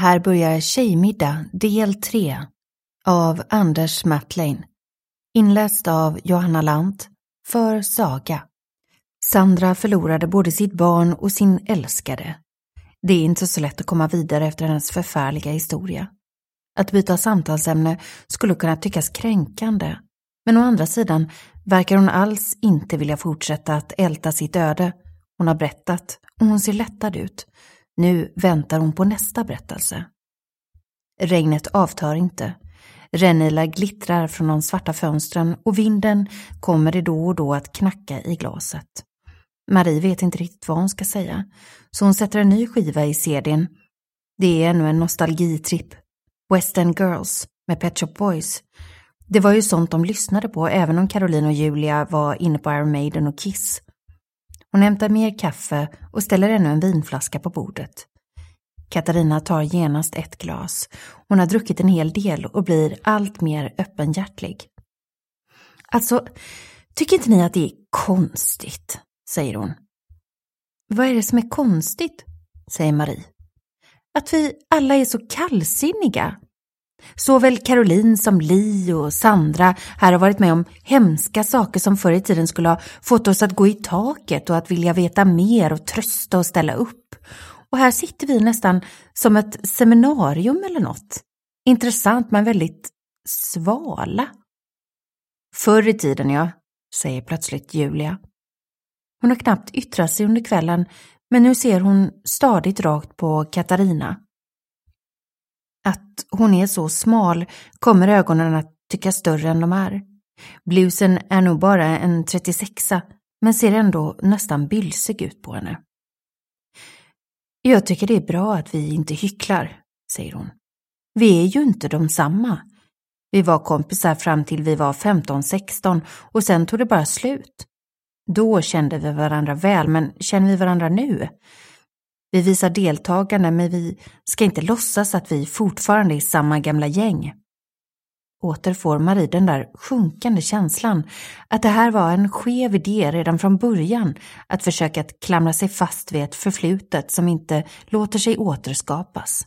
Här börjar Tjejmiddag del 3 av Anders Matlein. Inläst av Johanna Lant för Saga. Sandra förlorade både sitt barn och sin älskade. Det är inte så lätt att komma vidare efter hennes förfärliga historia. Att byta samtalsämne skulle kunna tyckas kränkande. Men å andra sidan verkar hon alls inte vilja fortsätta att älta sitt öde. Hon har berättat och hon ser lättad ut. Nu väntar hon på nästa berättelse. Regnet avtar inte. Rännilar glittrar från de svarta fönstren och vinden kommer det då och då att knacka i glaset. Marie vet inte riktigt vad hon ska säga, så hon sätter en ny skiva i CD:n. Det är ännu en nostalgitripp. West End Girls med Pet Shop Boys. Det var ju sånt de lyssnade på även om Caroline och Julia var inne på Iron Maiden och Kiss. Hon hämtar mer kaffe och ställer ännu en vinflaska på bordet. Katarina tar genast ett glas. Hon har druckit en hel del och blir allt mer öppenhjärtlig. Alltså, tycker inte ni att det är konstigt, säger hon. Vad är det som är konstigt, säger Marie. Att vi alla är så kallsinniga. Såväl Caroline som Li och Sandra här har varit med om hemska saker som förr i tiden skulle ha fått oss att gå i taket och att vilja veta mer och trösta och ställa upp. Och här sitter vi nästan som ett seminarium eller något. Intressant men väldigt svala. Förr i tiden, ja, säger plötsligt Julia. Hon har knappt yttrat sig under kvällen, men nu ser hon stadigt rakt på Katarina. Att hon är så smal kommer ögonen att tycka större än de är. Blusen är nog bara en 36, men ser ändå nästan bylsig ut på henne. Jag tycker det är bra att vi inte hycklar, säger hon. Vi är ju inte de samma. Vi var kompisar fram till vi var 15-16 och sen tog det bara slut. Då kände vi varandra väl, men känner vi varandra nu? Vi visar deltagande, men vi ska inte låtsas att vi fortfarande är samma gamla gäng. Åter får Marie den där sjunkande känslan att det här var en skev idé redan från början att försöka att klamra sig fast vid ett förflutet som inte låter sig återskapas.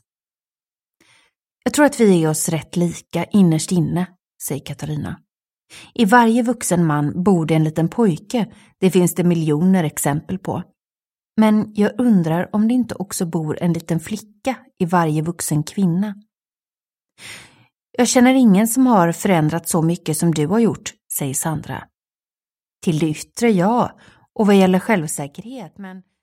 Jag tror att vi är oss rätt lika innerst inne, säger Katarina. I varje vuxen man bor det en liten pojke, det finns det miljoner exempel på. Men jag undrar om det inte också bor en liten flicka i varje vuxen kvinna. Jag känner ingen som har förändrat så mycket som du har gjort, säger Sandra. Till det yttre, ja, och vad gäller självsäkerhet, men